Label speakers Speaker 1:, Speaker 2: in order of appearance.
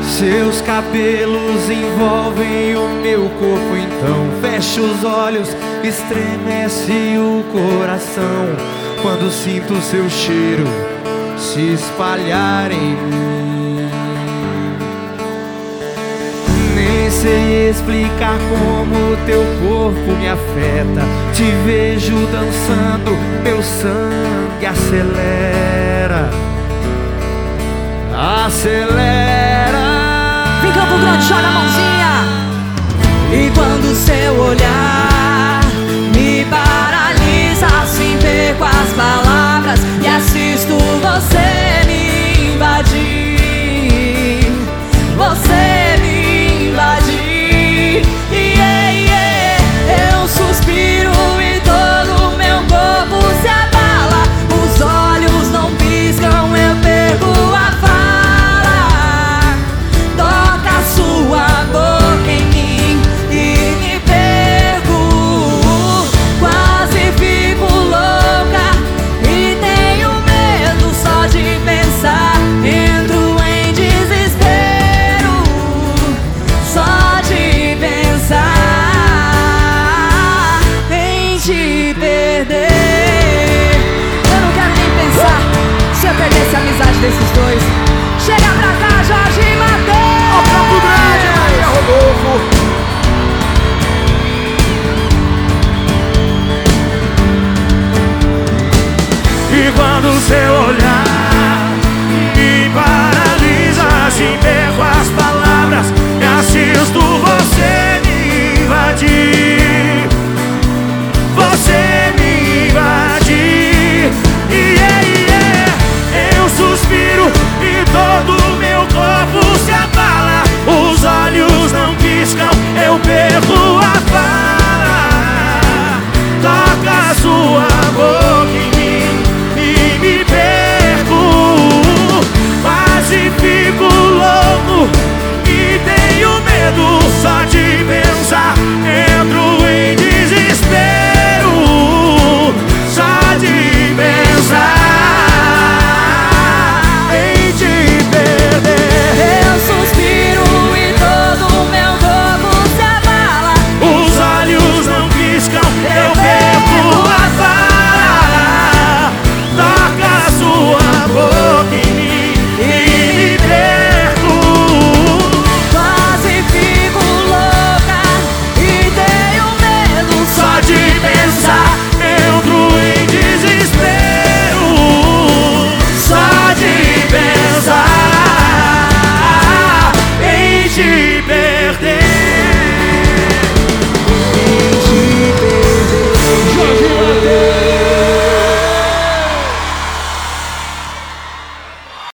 Speaker 1: Seus cabelos envolvem o meu corpo, então fecho os olhos, estremece o coração quando sinto seu cheiro se espalhar em mim. Nem sei explicar como teu corpo me afeta. Te vejo dançando, meu sangue acelera, acelera.
Speaker 2: Vem Campo Grande, joga a mãozinha.
Speaker 3: E quando seu olhar